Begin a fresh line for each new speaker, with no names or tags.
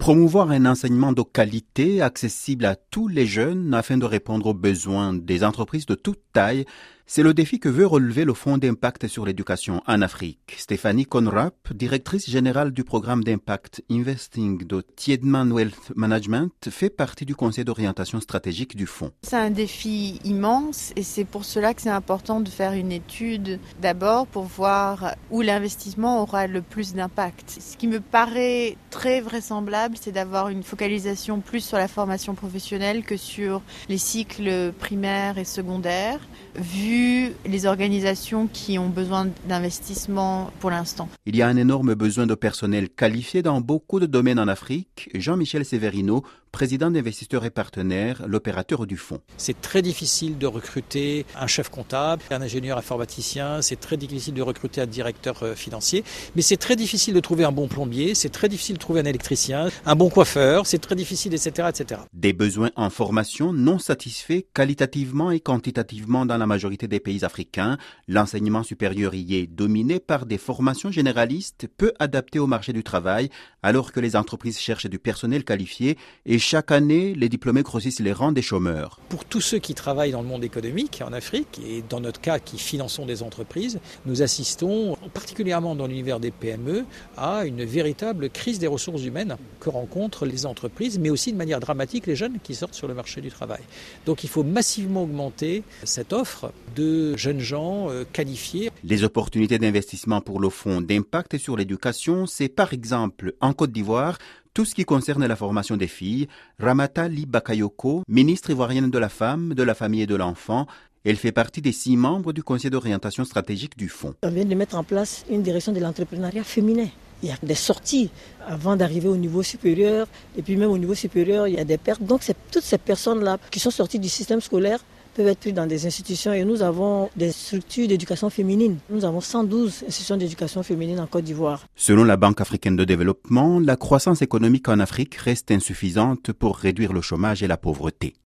Promouvoir un enseignement de qualité accessible à tous les jeunes afin de répondre aux besoins des entreprises de toute taille, c'est le défi que veut relever le Fonds d'impact sur l'éducation en Afrique. Stéphanie Conrap, directrice générale du programme d'impact Investing de Tiedemann Wealth Management, fait partie du conseil d'orientation stratégique du fonds.
C'est un défi immense et c'est pour cela que c'est important de faire une étude d'abord pour voir où l'investissement aura le plus d'impact. Ce qui me paraît très vraisemblable, c'est d'avoir une focalisation plus sur la formation professionnelle que sur les cycles primaires et secondaires, vu les organisations qui ont besoin d'investissement pour l'instant.
Il y a un énorme besoin de personnel qualifié dans beaucoup de domaines en Afrique. Jean-Michel Severino, président d'Investisseurs et Partenaires, l'opérateur du fonds.
C'est très difficile de recruter un chef comptable, un ingénieur informaticien, c'est très difficile de recruter un directeur financier, mais c'est très difficile de trouver un bon plombier, c'est très difficile de trouver un électricien, un bon coiffeur, c'est très difficile, etc., etc.
Des besoins en formation non satisfaits qualitativement et quantitativement dans la majorité des pays africains. L'enseignement supérieur y est dominé par des formations généralistes peu adaptées au marché du travail, alors que les entreprises cherchent du personnel qualifié et chaque année, les diplômés grossissent les rangs des chômeurs.
Pour tous ceux qui travaillent dans le monde économique en Afrique, et dans notre cas qui finançons des entreprises, nous assistons, particulièrement dans l'univers des PME, à une véritable crise des ressources humaines que rencontrent les entreprises, mais aussi de manière dramatique les jeunes qui sortent sur le marché du travail. Donc il faut massivement augmenter cette offre de jeunes gens qualifiés.
Les opportunités d'investissement pour le fonds d'impact sur l'éducation, c'est par exemple en Côte d'Ivoire, tout ce qui concerne la formation des filles. Ramata Ly Bakayoko, ministre ivoirienne de la femme, de la famille et de l'enfant, elle fait partie des 6 membres du conseil d'orientation stratégique du fonds.
On vient de mettre en place une direction de l'entrepreneuriat féminin. Il y a des sorties avant d'arriver au niveau supérieur, et puis même au niveau supérieur, il y a des pertes. Donc c'est toutes ces personnes-là qui sont sorties du système scolaire peuvent être pris dans des institutions et nous avons des structures d'éducation féminine. Nous avons 112 institutions d'éducation féminine en Côte d'Ivoire.
Selon la Banque africaine de développement, la croissance économique en Afrique reste insuffisante pour réduire le chômage et la pauvreté.